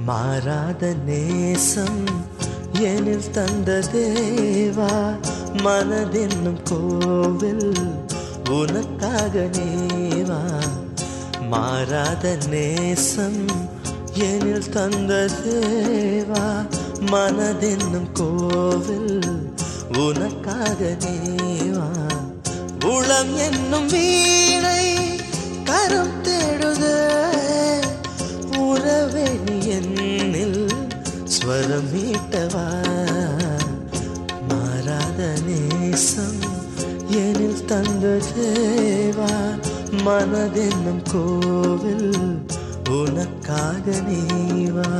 மாறாத நேசம் எனில் தந்த தேவா, மனதென்னும் கோவில் உனக்காக நேவா. மாறாத நேசம் எனில் தந்த தேவா, மனதென்னும் கோவில் உனக்காக நேவா. உளம் என்னும் வீணை கரம் தேடுதே, உறவே நீ என்னில் ஸ்வரம் மீட்டவா. மாறாத நேசம் எனில் தந்த தேவா, மனதென்னும் கோவில் உனக்காக நீவா.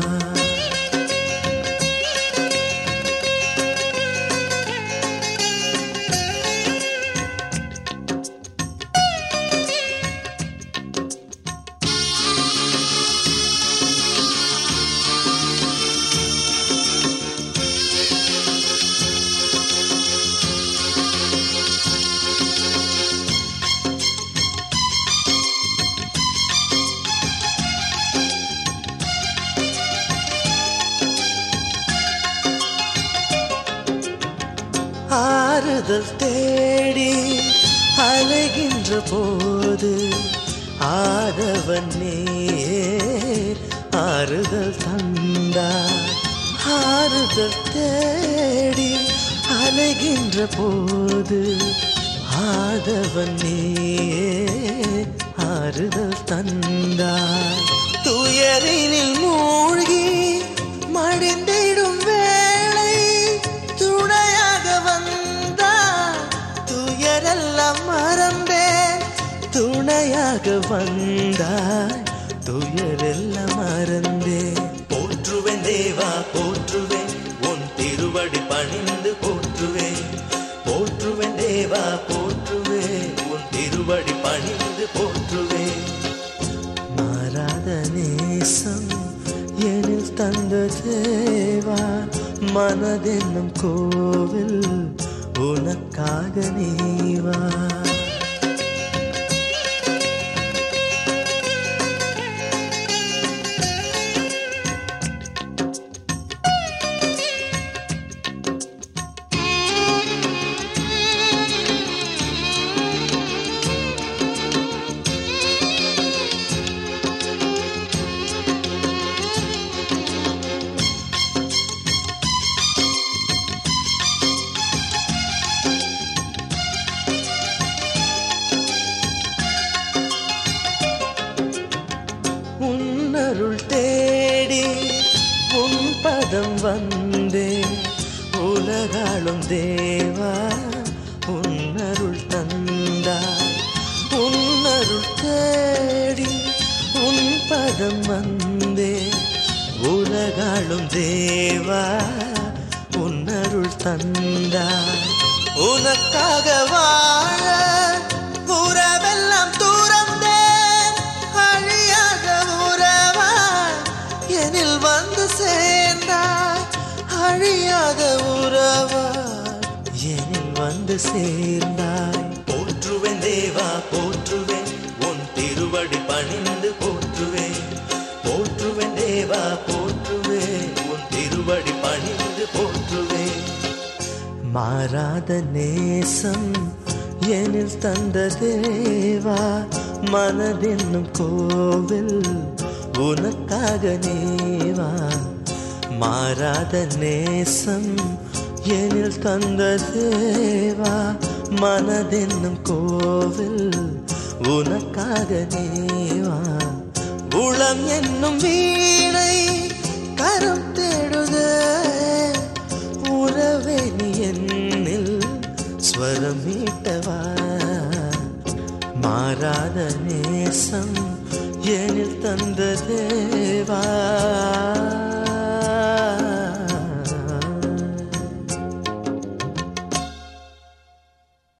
ஆறுதல் தேடி அலைகின்ற போது ஆதவன் நீயே ஆறுதல் தந்தார். ஆறுதல் தேடி அலைகின்ற போது ஆதவன் நீயே ஆறுதல் தந்தார். துயரினில் மூழ்கி மடிந்திடும் வேளை துணையாக வந்தார். துயரெல்லாம் மறந்தேன் துணையாக வந்தாய், துயரெல்லாம் மறந்தேன். போற்றுவேன் தேவா போற்றுவேன், உன் திருவடி பணிந்து போற்றுவேன். போற்றுவேன் தேவா போற்றுவேன், உன் திருவடி பணிந்து போற்றுவேன். மாறாத நேசம் எனில் தந்த தேவா, மனதென்னும் கோவில் உனக்காக நீவா. உன்னருள் தேடி உன் பதம் வந்தேன், உலகாளும் தேவா உன்னருள் தந்தாய். உன்னருள் தேடி உன் பதம் வந்தேன், உலகாளும் தேவா உன்னருள் தந்தாய். உனக்காக வாழ உறவெல்லாம் துறந்தேன், அழியாத உறவாய் எனில் வந்து சேர்ந்தாய். அழியாத உறவாய் எனில் வந்து சேர்ந்தாய். போற்றுவேன் தேவா போற்றுவேன், உன் திருவடி பணிந்து போற்றுவேன். போற்றுவேன் தேவா போற்றுவேன், உன் திருவடி பணிந்து போற்றுவேன். மாறாத நேசம் எனில் தந்த தேவா, மனதென்னும் கோவில் உனக்காக நேவா. மாறாத நேசம் எனில் தந்த தேவா, மனதென்னும் கோவில் உனக்காக நேவா. உளம் என்னும் வீணை கரம் தேடுதே, உறவே நீ என்னில் ஸ்வரம் மீட்டவா. மாறாத நேசம் எனில் தந்த தேவா,